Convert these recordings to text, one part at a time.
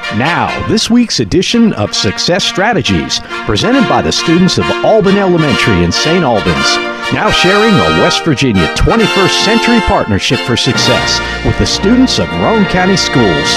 Now, this week's edition of Success Strategies, presented by the students of Alban Elementary in St. Albans, now sharing a West Virginia 21st Century Partnership for Success with the students of Roane County Schools.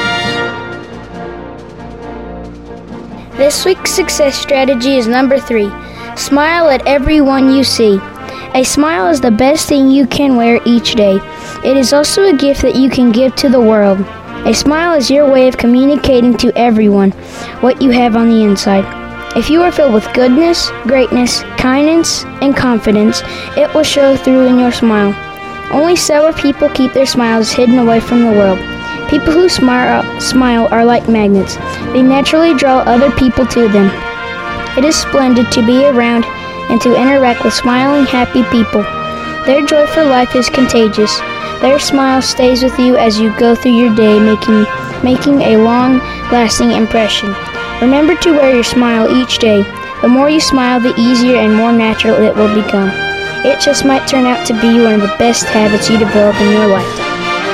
This week's success strategy is number 3. Smile at everyone you see. A smile is the best thing you can wear each day. It is also a gift that you can give to the world. A smile is your way of communicating to everyone what you have on the inside. If you are filled with goodness, greatness, kindness, and confidence, it will show through in your smile. Only several people keep their smiles hidden away from the world. People who smile are like magnets. They naturally draw other people to them. It is splendid to be around and to interact with smiling, happy people. Their joy for life is contagious. Their smile stays with you as you go through your day, making a long-lasting impression. Remember to wear your smile each day. The more you smile, the easier and more natural it will become. It just might turn out to be one of the best habits you develop in your lifetime.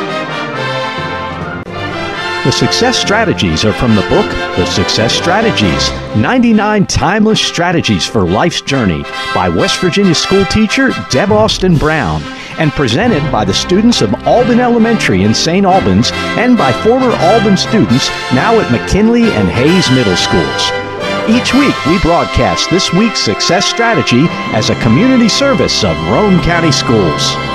The success strategies are from the book, The Success Strategies, 99 Timeless Strategies for Life's Journey by West Virginia school teacher Deb Austin Brown, and presented by the students of Alban Elementary in St. Albans and by former Alban students now at McKinley and Hayes Middle Schools. Each week we broadcast this week's success strategy as a community service of Roane County Schools.